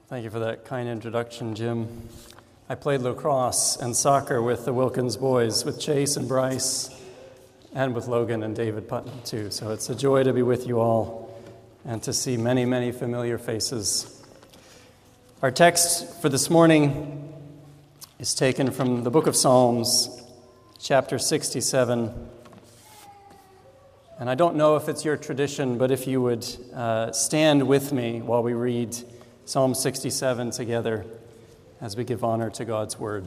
Thank you for that kind introduction, Jim. I played lacrosse and soccer with the Wilkins boys, with Chase and Bryce, and with Logan and David Putnam, too. So it's a joy to be with you all and to see many, many familiar faces. Our text for this morning is taken from the book of Psalms, chapter 67. And I don't know if it's your tradition, but if you would stand with me while we read Psalm 67 together as we give honor to God's word.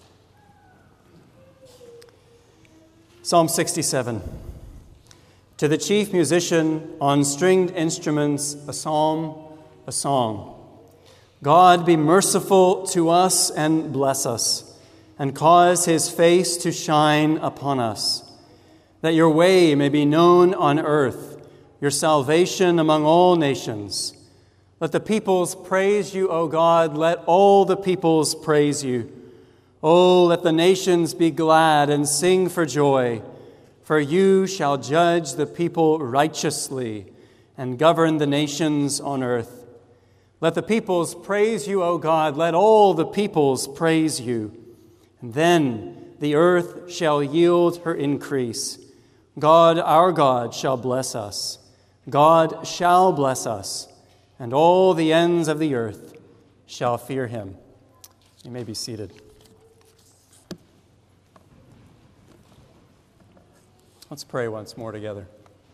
Psalm 67. To the chief musician on stringed instruments, a psalm, a song. God be merciful to us and bless us, and cause his face to shine upon us, that your way may be known on earth, your salvation among all nations. Let the peoples praise you, O God. Let all the peoples praise you. Oh, let the nations be glad and sing for joy, for you shall judge the people righteously and govern the nations on earth. Let the peoples praise you, O God. Let all the peoples praise you. And then the earth shall yield her increase. God, our God, shall bless us. God shall bless us, and all the ends of the earth shall fear him. You may be seated. Let's pray once more together.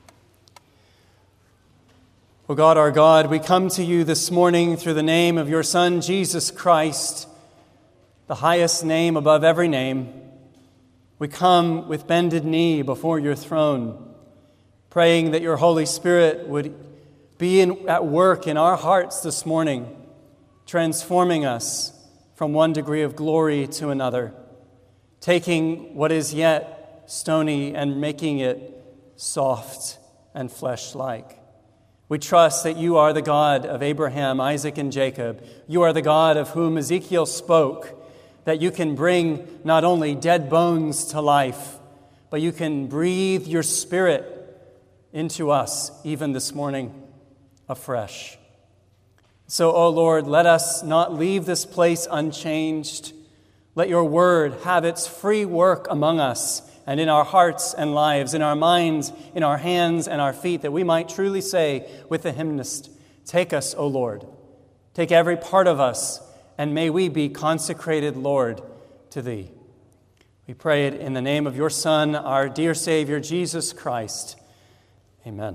O God, our God, we come to you this morning through the name of your Son, Jesus Christ, the highest name above every name. We come with bended knee before your throne, praying that your Holy Spirit would be at work in our hearts this morning, transforming us from one degree of glory to another, taking what is yet stony and making it soft and flesh-like. We trust that you are the God of Abraham, Isaac, and Jacob. You are the God of whom Ezekiel spoke, that you can bring not only dead bones to life, but you can breathe your Spirit into us even this morning afresh. So, O Lord, let us not leave this place unchanged. Let your word have its free work among us and in our hearts and lives, in our minds, in our hands and our feet, that we might truly say with the hymnist, take us, O Lord. Take every part of us, and may we be consecrated, Lord, to thee. We pray it in the name of your Son, our dear Savior, Jesus Christ. Amen.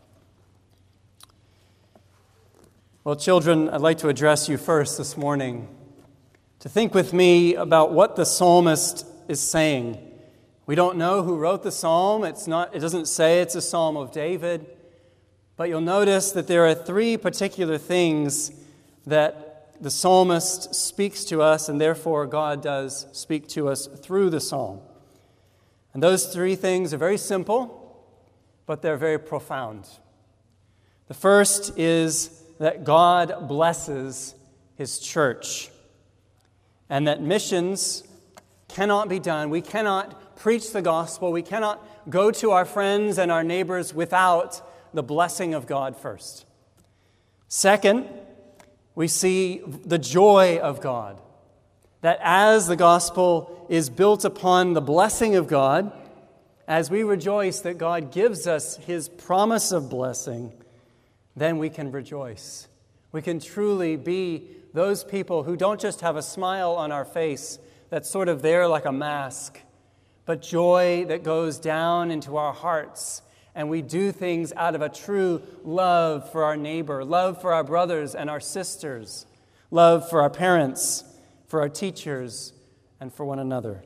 Well, children, I'd like to address you first this morning to think with me about what the psalmist is saying. We don't know who wrote the psalm. It doesn't say it's a psalm of David, but you'll notice that there are three particular things that the psalmist speaks to us, and therefore God does speak to us through the psalm. And those three things are very simple, but they're very profound. The first is that God blesses his church, and that missions cannot be done. We cannot preach the gospel. We cannot go to our friends and our neighbors without the blessing of God first. Second, we see the joy of God, that as the gospel is built upon the blessing of God, as we rejoice that God gives us his promise of blessing, then we can rejoice. We can truly be those people who don't just have a smile on our face that's sort of there like a mask, but joy that goes down into our hearts, and we do things out of a true love for our neighbor, love for our brothers and our sisters, love for our parents, for our teachers, and for one another.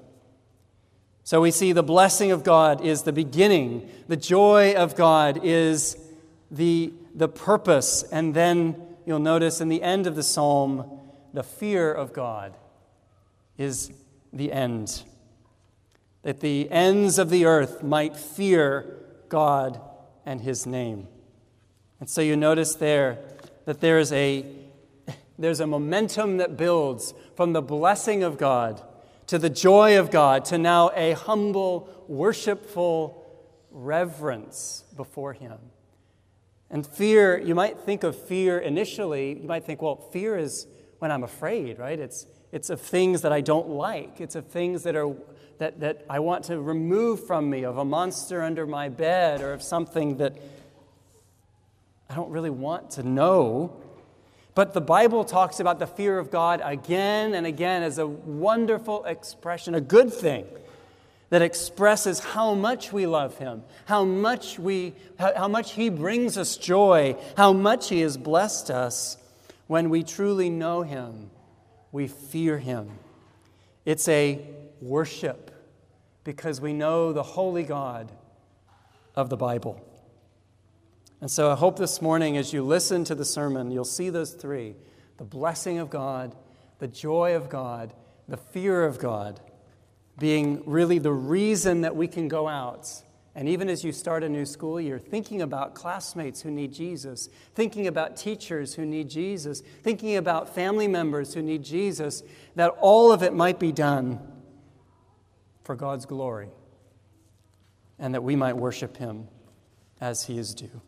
So we see the blessing of God is the beginning. The joy of God is the purpose. And then you'll notice in the end of the psalm, the fear of God is the end. That the ends of the earth might fear God and his name. And so you notice there that there's a momentum that builds from the blessing of God to the joy of God to now a humble, worshipful reverence before him. And fear, you might think of fear initially, you might think, well, fear is when I'm afraid, right? It's of things that I don't like. It's of things that I want to remove from me, of a monster under my bed, or of something that I don't really want to know. But the Bible talks about the fear of God again and again as a wonderful expression, a good thing that expresses how much we love Him, how much He brings us joy, how much He has blessed us. When we truly know Him, we fear Him. It's a worship because we know the holy God of the Bible. And so I hope this morning as you listen to the sermon, you'll see those three: the blessing of God, the joy of God, the fear of God, being really the reason that we can go out. And even as you start a new school year, thinking about classmates who need Jesus, thinking about teachers who need Jesus, thinking about family members who need Jesus, that all of it might be done for God's glory and that we might worship Him as He is due.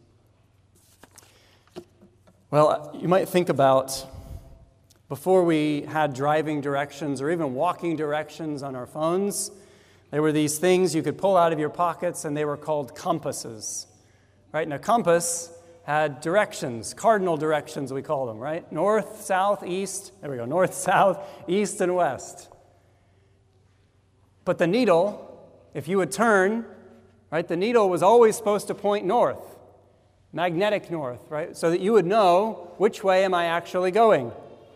Well, you might think about, before we had driving directions or even walking directions on our phones, there were these things you could pull out of your pockets, and they were called compasses, right? And a compass had directions, cardinal directions we call them, right? North, south, east. There we go, north, south, east, and west. But the needle, if you would turn, right, the needle was always supposed to point north, magnetic north, right? So that you would know which way am I actually going.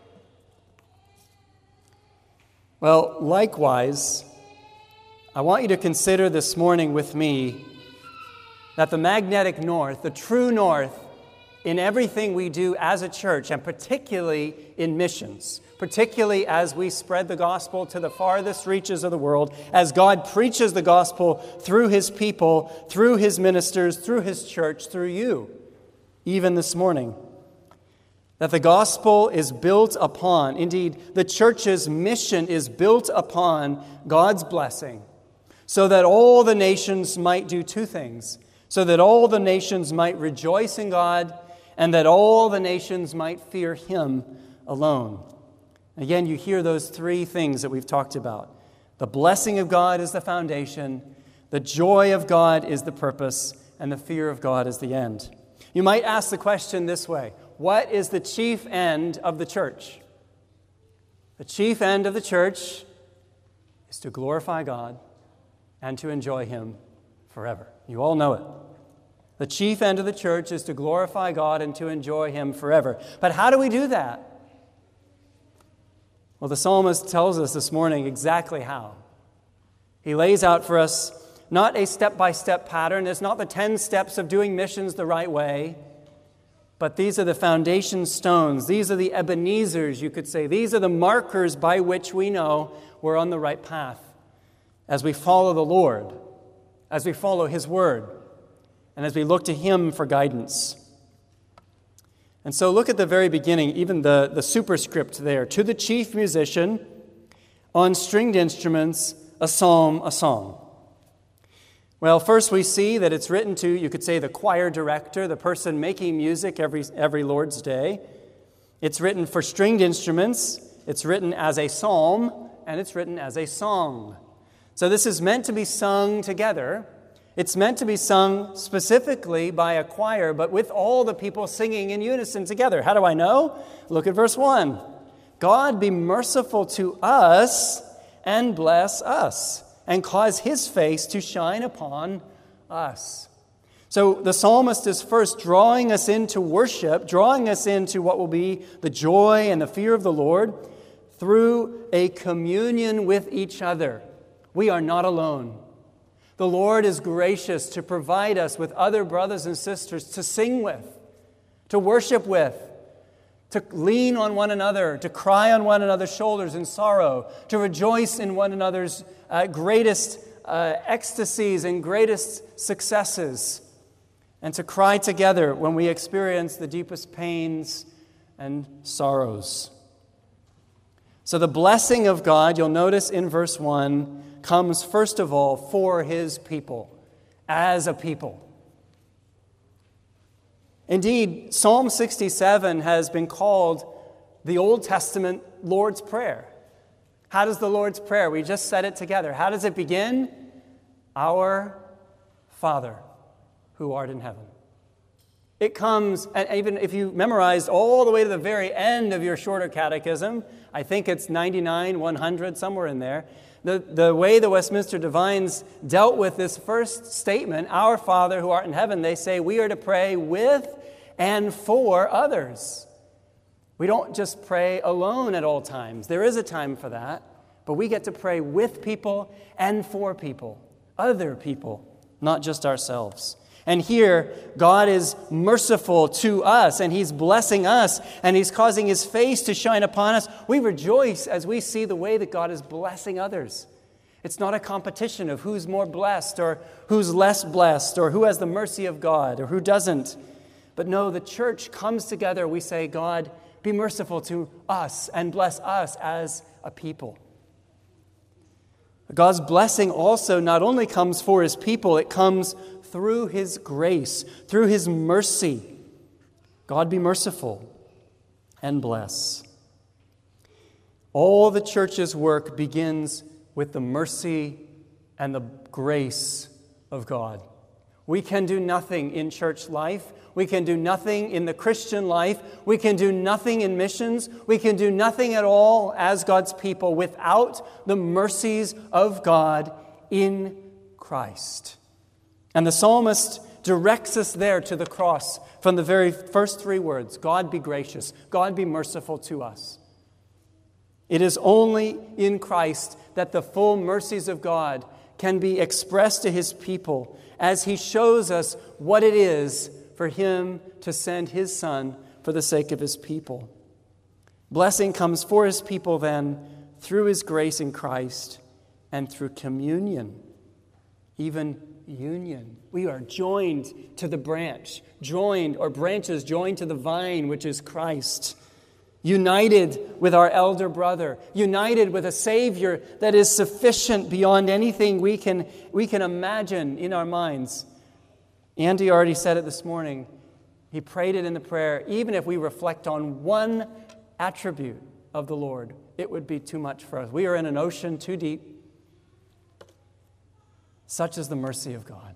Well, likewise, I want you to consider this morning with me that the magnetic north, the true north, in everything we do as a church, and particularly in missions, particularly as we spread the gospel to the farthest reaches of the world, as God preaches the gospel through His people, through His ministers, through His church, through you, even this morning, that the gospel is built upon, indeed, the church's mission is built upon God's blessing, so that all the nations might do two things, so that all the nations might rejoice in God, and that all the nations might fear Him alone. Again, you hear those three things that we've talked about. The blessing of God is the foundation, the joy of God is the purpose, and the fear of God is the end. You might ask the question this way: what is the chief end of the church? The chief end of the church is to glorify God and to enjoy Him forever. You all know it. The chief end of the church is to glorify God and to enjoy Him forever. But how do we do that? Well, the psalmist tells us this morning exactly how. He lays out for us not a step-by-step pattern. It's not the 10 steps of doing missions the right way. But these are the foundation stones. These are the Ebenezers, you could say. These are the markers by which we know we're on the right path as we follow the Lord, as we follow His word, and as we look to Him for guidance. And so look at the very beginning, even the superscript there. To the chief musician, on stringed instruments, a psalm, a song. Well, first we see that it's written to, you could say, the choir director, the person making music every Lord's Day. It's written for stringed instruments. It's written as a psalm, and it's written as a song. So this is meant to be sung together. It's meant to be sung specifically by a choir, but with all the people singing in unison together. How do I know? Look at verse 1. God be merciful to us and bless us, and cause His face to shine upon us. So the psalmist is first drawing us into worship, drawing us into what will be the joy and the fear of the Lord through a communion with each other. We are not alone. The Lord is gracious to provide us with other brothers and sisters to sing with, to worship with, to lean on one another, to cry on one another's shoulders in sorrow, to rejoice in one another's greatest ecstasies and greatest successes, and to cry together when we experience the deepest pains and sorrows. So the blessing of God, you'll notice in verse 1, comes first of all for His people, as a people. Indeed, Psalm 67 has been called the Old Testament Lord's Prayer. How does the Lord's Prayer, we just said it together, how does it begin? Our Father, who art in heaven. It comes, and even if you memorized all the way to the very end of your shorter catechism, I think it's 99, 100, somewhere in there, the way the Westminster Divines dealt with this first statement, our Father who art in heaven, they say we are to pray with and for others. We don't just pray alone at all times. There is a time for that, but we get to pray with people and for people, other people, not just ourselves. And here, God is merciful to us, and He's blessing us, and He's causing His face to shine upon us. We rejoice as we see the way that God is blessing others. It's not a competition of who's more blessed or who's less blessed or who has the mercy of God or who doesn't. But no, the church comes together. We say, God, be merciful to us and bless us as a people. God's blessing also not only comes for His people, it comes through His grace, through His mercy. God be merciful and bless. All the church's work begins with the mercy and the grace of God. We can do nothing in church life. We can do nothing in the Christian life. We can do nothing in missions. We can do nothing at all as God's people without the mercies of God in Christ. And the psalmist directs us there to the cross from the very first three words, God be gracious, God be merciful to us. It is only in Christ that the full mercies of God can be expressed to His people as He shows us what it is for Him to send His Son for the sake of His people. Blessing comes for His people then through His grace in Christ and through communion, even union. We are joined to the branch, branches joined to the vine, which is Christ. United with our elder brother, united with a Savior that is sufficient beyond anything we can imagine in our minds. Andy already said it this morning. He prayed it in the prayer. Even if we reflect on one attribute of the Lord, it would be too much for us. We are in an ocean too deep. Such is the mercy of God.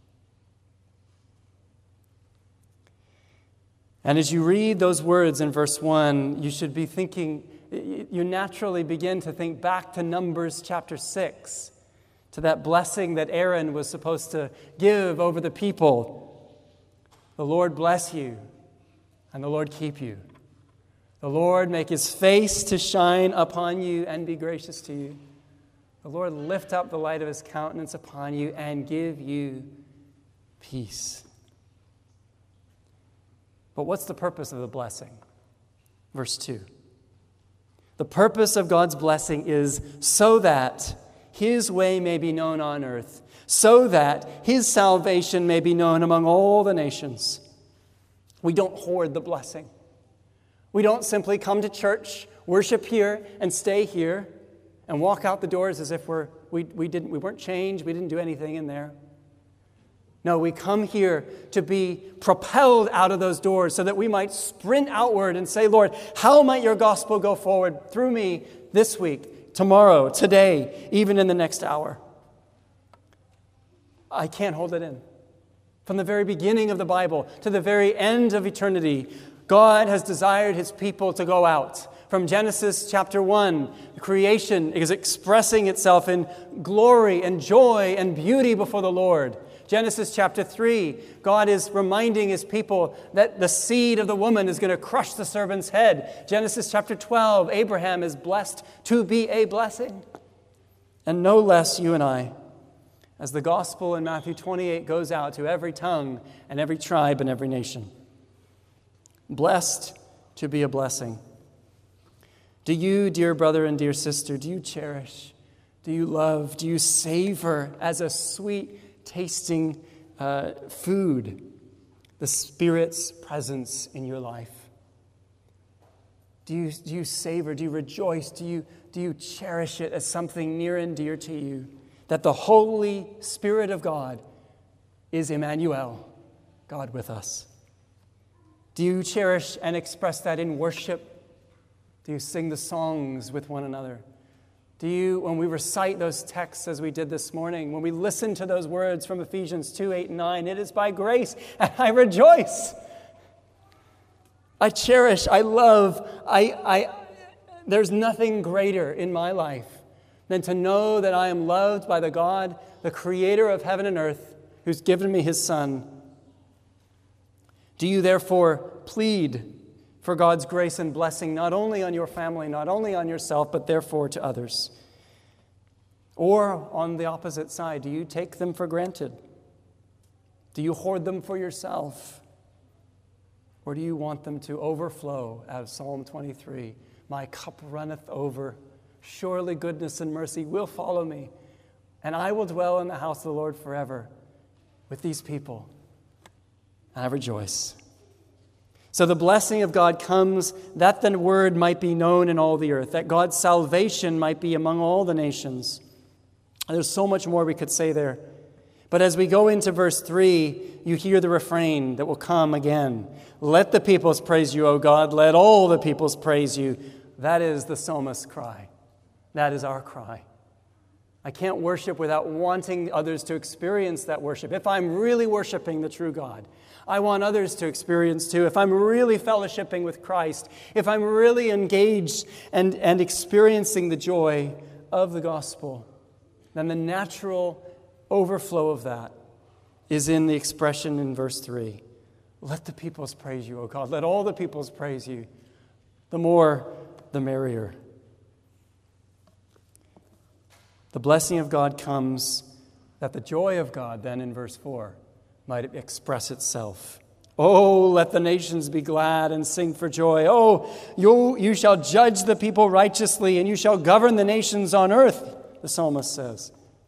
And as you read those words in verse 1, you should be thinking, you naturally begin to think back to Numbers chapter 6, to that blessing that Aaron was supposed to give over the people. The Lord bless you, and the Lord keep you. The Lord make His face to shine upon you and be gracious to you. The Lord lift up the light of His countenance upon you and give you peace. But what's the purpose of the blessing? Verse 2. The purpose of God's blessing is so that His way may be known on earth, so that His salvation may be known among all the nations. We don't hoard the blessing. We don't simply come to church, worship here, and stay here, and walk out the doors as if we weren't changed, we didn't do anything in there. No, we come here to be propelled out of those doors so that we might sprint outward and say, Lord, how might your gospel go forward through me this week, tomorrow, today, even in the next hour? I can't hold it in. From the very beginning of the Bible to the very end of eternity, God has desired His people to go out. From Genesis chapter 1, creation is expressing itself in glory and joy and beauty before the Lord. Genesis chapter 3, God is reminding His people that the seed of the woman is going to crush the serpent's head. Genesis chapter 12, Abraham is blessed to be a blessing. And no less you and I, as the gospel in Matthew 28 goes out to every tongue and every tribe and every nation. Blessed to be a blessing. Do you, dear brother and dear sister, do you cherish, do you love, do you savor as a sweet tasting food the Spirit's presence in your life? Do you savor, do you rejoice, do you cherish it as something near and dear to you? That the Holy Spirit of God is Emmanuel, God with us. Do you cherish and express that in worship? Do you sing the songs with one another? Do you, when we recite those texts as we did this morning, when we listen to those words from Ephesians 2, 8, and 9, it is by grace, and I rejoice. I cherish, I love, there's nothing greater in my life than to know that I am loved by the God, the creator of heaven and earth, who's given me his Son. Do you therefore plead for God's grace and blessing, not only on your family, not only on yourself, but therefore to others? Or on the opposite side, do you take them for granted? Do you hoard them for yourself? Or do you want them to overflow, as Psalm 23, my cup runneth over, surely goodness and mercy will follow me, and I will dwell in the house of the Lord forever with these people, and I rejoice. So the blessing of God comes that the word might be known in all the earth, that God's salvation might be among all the nations. There's so much more we could say there. But as we go into verse 3, you hear the refrain that will come again. Let the peoples praise you, O God. Let all the peoples praise you. That is the psalmist's cry. That is our cry. I can't worship without wanting others to experience that worship. If I'm really worshiping the true God, I want others to experience too. If I'm really fellowshipping with Christ, if I'm really engaged and experiencing the joy of the gospel, then the natural overflow of that is in the expression in verse 3. Let the peoples praise you, O God. Let all the peoples praise you. The more, the merrier. The blessing of God comes that the joy of God, then in verse 4, might express itself. Oh, let the nations be glad and sing for joy. Oh, you shall judge the people righteously, and you shall govern the nations on earth, the psalmist says.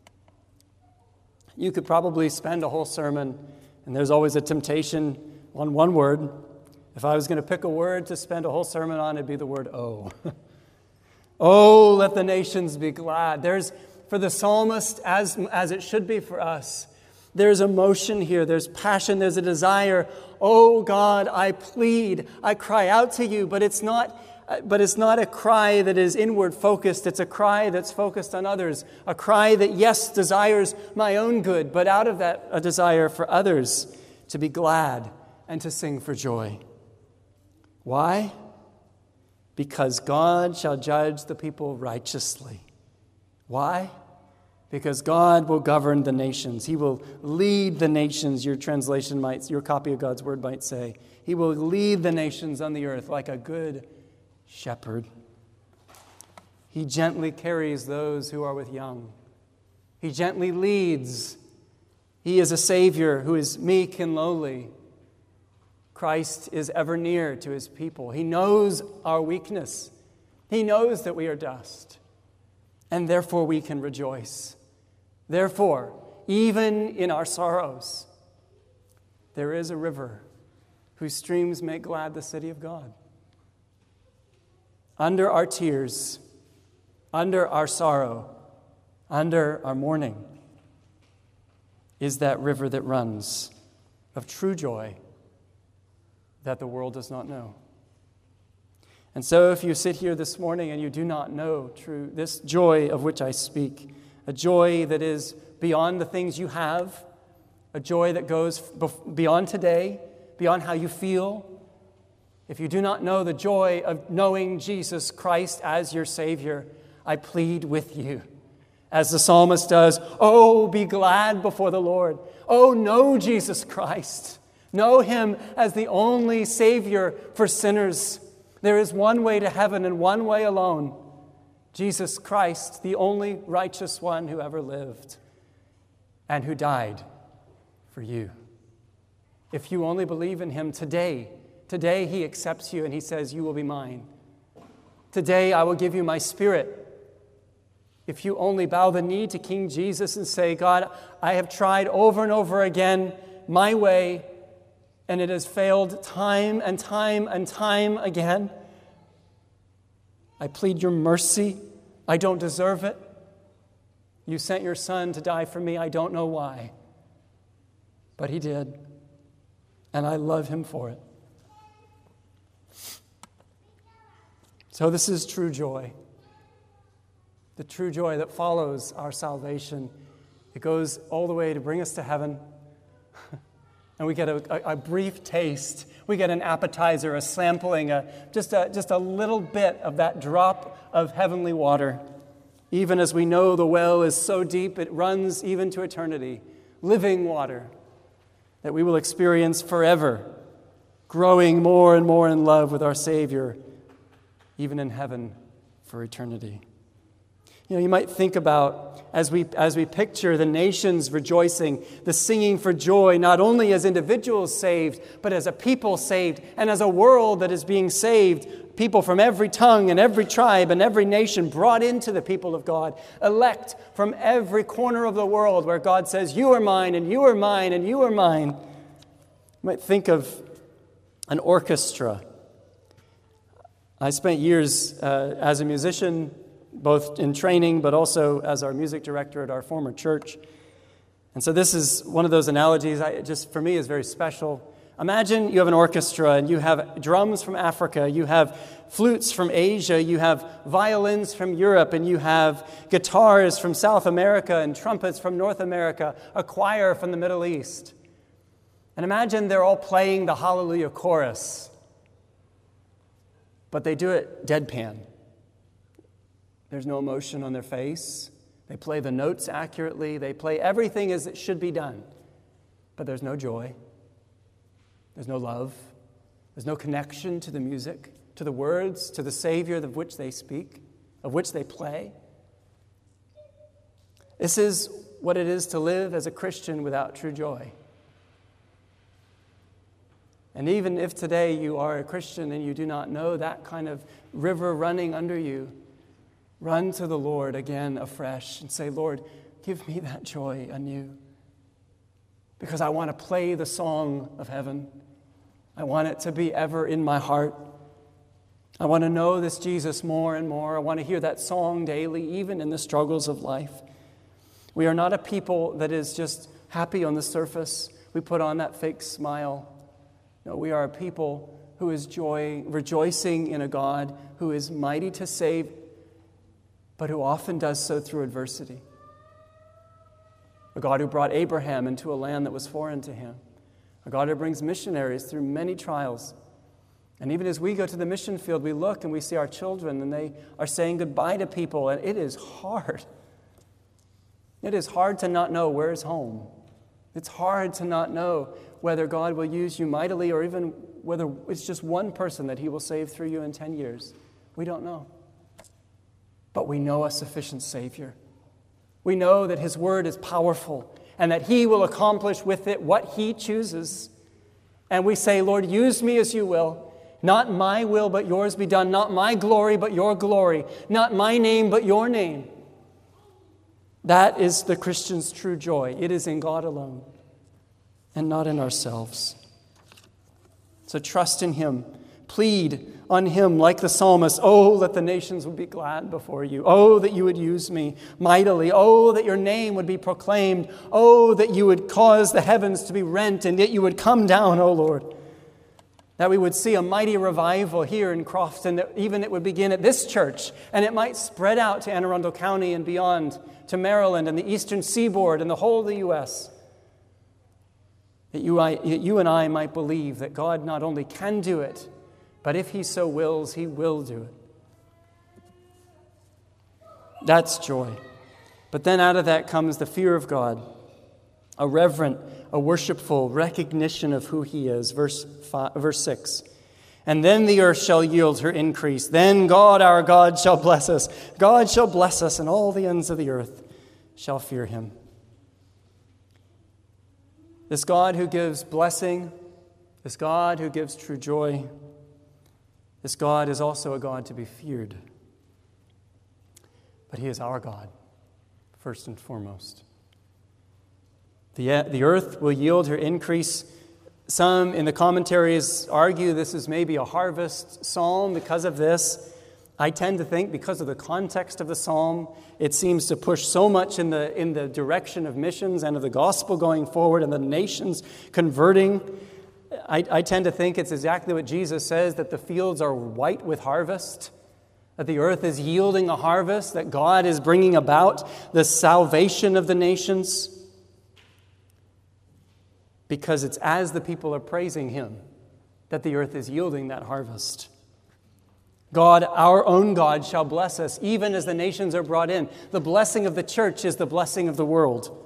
You could probably spend a whole sermon, and there's always a temptation on one word. If I was going to pick a word to spend a whole sermon on, it'd be the word oh. Oh, let the nations be glad. There's, for the psalmist, as it should be for us, there's emotion here, there's passion, there's a desire. Oh God, I plead, I cry out to you, but it's not a cry that is inward focused. It's a cry that's focused on others. A cry that, yes, desires my own good, but out of that, a desire for others to be glad and to sing for joy. Why? Because God shall judge the people righteously. Why? Because God will govern the nations. He will lead the nations, your copy of God's word might say. He will lead the nations on the earth like a good shepherd. He gently carries those who are with young. He gently leads. He is a Savior who is meek and lowly. Christ is ever near to his people. He knows our weakness. He knows that we are dust. And therefore we can rejoice. Therefore, even in our sorrows, there is a river whose streams make glad the city of God. Under our tears, under our sorrow, under our mourning, is that river that runs of true joy that the world does not know. And so if you sit here this morning and you do not know this joy of which I speak, a joy that is beyond the things you have, a joy that goes beyond today, beyond how you feel, if you do not know the joy of knowing Jesus Christ as your Savior, I plead with you, as the psalmist does, oh, be glad before the Lord. Oh, know Jesus Christ. Know him as the only Savior for sinners. There is one way to heaven and one way alone. Jesus Christ, the only righteous one who ever lived and who died for you. If you only believe in him today he accepts you and he says, you will be mine. Today I will give you my Spirit. If you only bow the knee to King Jesus and say, God, I have tried over and over again my way, and it has failed time and time and time again. I plead your mercy. I don't deserve it. You sent your Son to die for me. I don't know why. But he did. And I love him for it. So this is true joy. The true joy that follows our salvation. It goes all the way to bring us to heaven. And we get a brief taste. We get an appetizer, a sampling, just a little bit of that drop of heavenly water. Even as we know the well is so deep, it runs even to eternity. Living water that we will experience forever, growing more and more in love with our Savior, even in heaven for eternity. You might think about, as we picture the nations rejoicing, the singing for joy, not only as individuals saved, but as a people saved, and as a world that is being saved, people from every tongue and every tribe and every nation brought into the people of God, elect from every corner of the world where God says, you are mine, and you are mine, and you are mine. You might think of an orchestra. I spent years as a musician, both in training, but also as our music director at our former church. And so this is one of those analogies for me is very special. Imagine you have an orchestra and you have drums from Africa, you have flutes from Asia, you have violins from Europe, and you have guitars from South America and trumpets from North America, a choir from the Middle East. And imagine they're all playing the Hallelujah chorus, but they do it deadpan. There's no emotion on their face. They play the notes accurately. They play everything as it should be done. But there's no joy. There's no love. There's no connection to the music, to the words, to the Savior of which they speak, of which they play. This is what it is to live as a Christian without true joy. And even if today you are a Christian and you do not know that kind of river running under you, run to the Lord again afresh and say, Lord, give me that joy anew. Because I want to play the song of heaven. I want it to be ever in my heart. I want to know this Jesus more and more. I want to hear that song daily, even in the struggles of life. We are not a people that is just happy on the surface. We put on that fake smile. No, we are a people who is rejoicing in a God who is mighty to save, but who often does so through adversity. A God who brought Abraham into a land that was foreign to him. A God who brings missionaries through many trials. And even as we go to the mission field, we look and we see our children, and they are saying goodbye to people, and it is hard. It is hard to not know where is home. It's hard to not know whether God will use you mightily or even whether it's just one person that he will save through you in 10 years. We don't know. But we know a sufficient Savior. We know that his word is powerful and that he will accomplish with it what he chooses. And we say, Lord, use me as you will. Not my will, but yours be done. Not my glory, but your glory. Not my name, but your name. That is the Christian's true joy. It is in God alone and not in ourselves. So trust in him. Plead on him like the psalmist. Oh, that the nations would be glad before you. Oh, that you would use me mightily. Oh, that your name would be proclaimed. Oh, that you would cause the heavens to be rent and that you would come down, oh Lord. That we would see a mighty revival here in Crofton, that even it would begin at this church and it might spread out to Anne Arundel County and beyond, to Maryland and the eastern seaboard and the whole of the U.S. That you and I might believe that God not only can do it, but if he so wills, he will do it. That's joy. But then out of that comes the fear of God, a reverent, a worshipful recognition of who he is. Verse 6. And then the earth shall yield her increase. Then God, our God, shall bless us. God shall bless us, and all the ends of the earth shall fear him. This God who gives blessing, this God who gives true joy, this God is also a God to be feared. But he is our God, first and foremost. The earth will yield her increase. Some in the commentaries argue this is maybe a harvest psalm because of this. I tend to think because of the context of the psalm, it seems to push so much in the direction of missions and of the gospel going forward and the nations converting. I tend to think it's exactly what Jesus says, that the fields are white with harvest. that the earth is yielding a harvest, that God is bringing about the salvation of the nations, because it's as the people are praising him that the earth is yielding that harvest. God, our own God, shall bless us, even as the nations are brought in. The blessing of the church is the blessing of the world.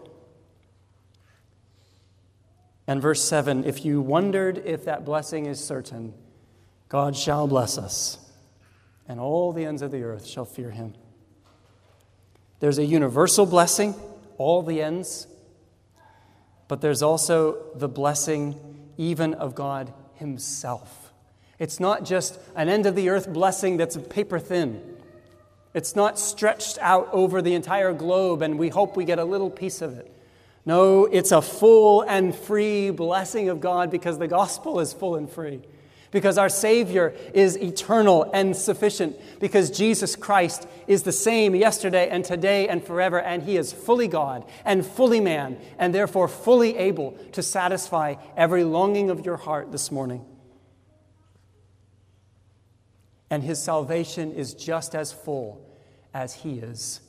And verse 7, if you wondered if that blessing is certain, God shall bless us, and all the ends of the earth shall fear him. There's a universal blessing, all the ends, but there's also the blessing even of God himself. It's not just an end of the earth blessing that's paper thin. It's not stretched out over the entire globe and we hope we get a little piece of it. No, it's a full and free blessing of God because the gospel is full and free. Because our Savior is eternal and sufficient. Because Jesus Christ is the same yesterday and today and forever. And he is fully God and fully man and therefore fully able to satisfy every longing of your heart this morning. And his salvation is just as full as he is.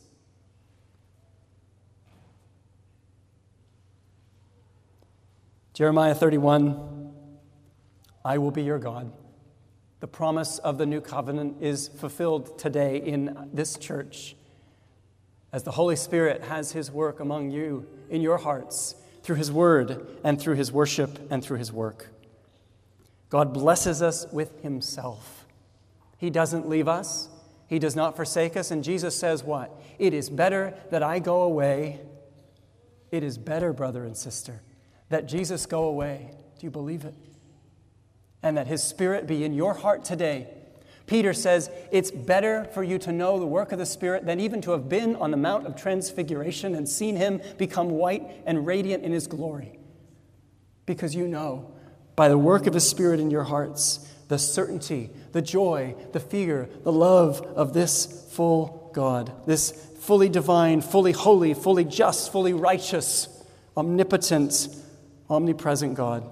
Jeremiah 31, I will be your God. The promise of the new covenant is fulfilled today in this church as the Holy Spirit has his work among you in your hearts through his word and through his worship and through his work. God blesses us with himself. He doesn't leave us. He does not forsake us. And Jesus says what? It is better that I go away. It is better, brother and sister, that Jesus go away. Do you believe it? And that his Spirit be in your heart today. Peter says it's better for you to know the work of the Spirit than even to have been on the Mount of Transfiguration and seen him become white and radiant in his glory. Because you know, by the work of his Spirit in your hearts, the certainty, the joy, the fear, the love of this full God, this fully divine, fully holy, fully just, fully righteous, omnipotent, omnipresent God.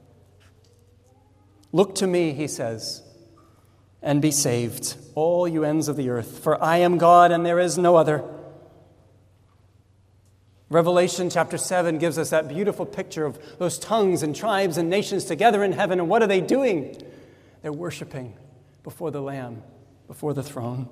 Look to me, he says, and be saved, all you ends of the earth, for I am God and there is no other. Revelation chapter 7 gives us that beautiful picture of those tongues and tribes and nations together in heaven. And what are they doing? They're worshiping before the Lamb, before the throne.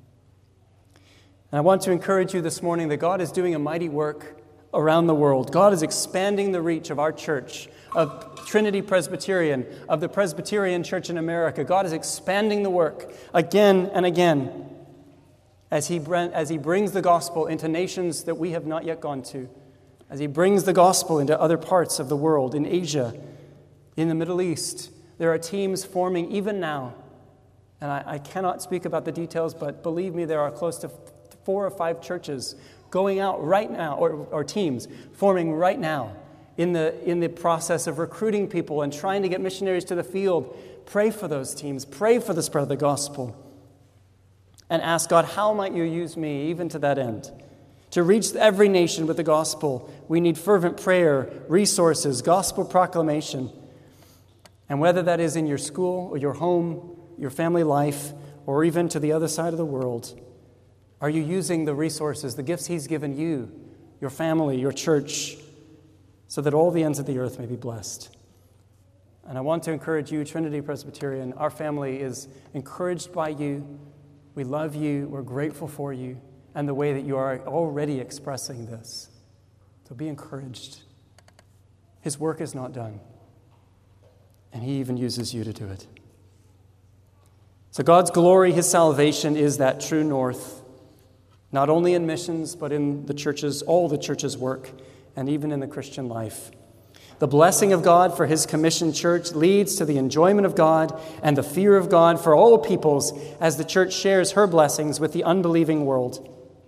And I want to encourage you this morning that God is doing a mighty work around the world. God is expanding the reach of our church, of Trinity Presbyterian, of the Presbyterian Church in America. God is expanding the work again and again as he brings the gospel into nations that we have not yet gone to, as he brings the gospel into other parts of the world, in Asia, in the Middle East. There are teams forming even now, and I cannot speak about the details, but believe me, there are close to 4 or 5 churches going out right now, or teams forming right now in the process of recruiting people and trying to get missionaries to the field. Pray for those teams. Pray for the spread of the gospel. And ask God, how might you use me even to that end? To reach every nation with the gospel, we need fervent prayer, resources, gospel proclamation. And whether that is in your school or your home, your family life, or even to the other side of the world, are you using the resources, the gifts he's given you, your family, your church, so that all the ends of the earth may be blessed? And I want to encourage you, Trinity Presbyterian. Our family is encouraged by you. We love you. We're grateful for you and the way that you are already expressing this. So be encouraged. His work is not done. And he even uses you to do it. So God's glory, his salvation, is that true north, not only in missions, but in the churches, all the church's work, and even in the Christian life. The blessing of God for his commissioned church leads to the enjoyment of God and the fear of God for all peoples as the church shares her blessings with the unbelieving world.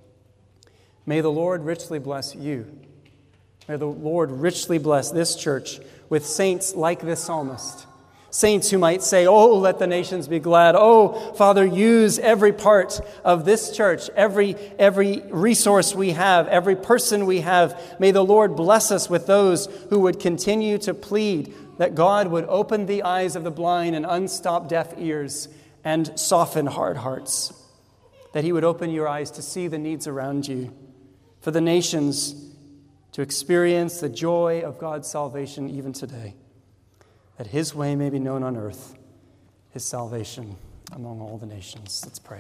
May the Lord richly bless you. May the Lord richly bless this church with saints like this psalmist. Saints who might say, oh, let the nations be glad. Oh, Father, use every part of this church, every resource we have, every person we have. May the Lord bless us with those who would continue to plead that God would open the eyes of the blind and unstop deaf ears and soften hard hearts. that he would open your eyes to see the needs around you, for the nations to experience the joy of God's salvation even today, that his way may be known on earth, his salvation among all the nations. Let's pray.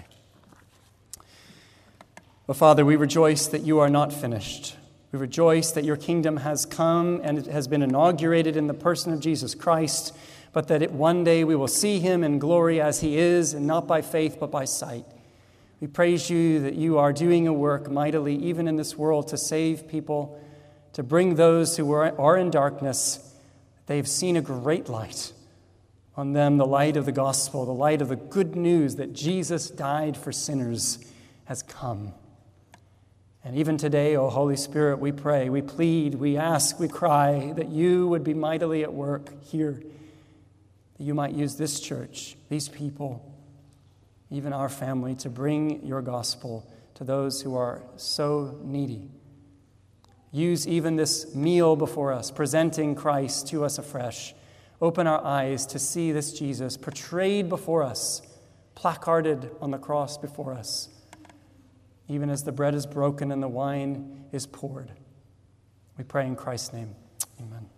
Oh, Father, we rejoice that you are not finished. We rejoice that your kingdom has come and it has been inaugurated in the person of Jesus Christ, but that one day we will see him in glory as he is, and not by faith but by sight. We praise you that you are doing a work mightily even in this world to save people, to bring those who are in darkness. They've seen a great light on them, the light of the gospel, the light of the good news that Jesus died for sinners has come. And even today, O Holy Spirit, we pray, we plead, we ask, we cry that you would be mightily at work here, that you might use this church, these people, even our family, to bring your gospel to those who are so needy. Use even this meal before us, presenting Christ to us afresh. Open our eyes to see this Jesus portrayed before us, placarded on the cross before us, even as the bread is broken and the wine is poured. We pray in Christ's name. Amen.